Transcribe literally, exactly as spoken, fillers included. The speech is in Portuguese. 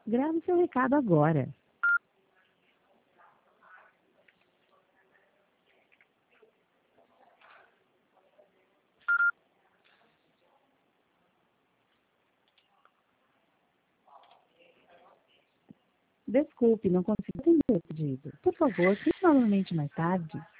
Grave seu recado agora. Desculpe, não consigo atender o pedido. Por favor, tente novamente mais tarde.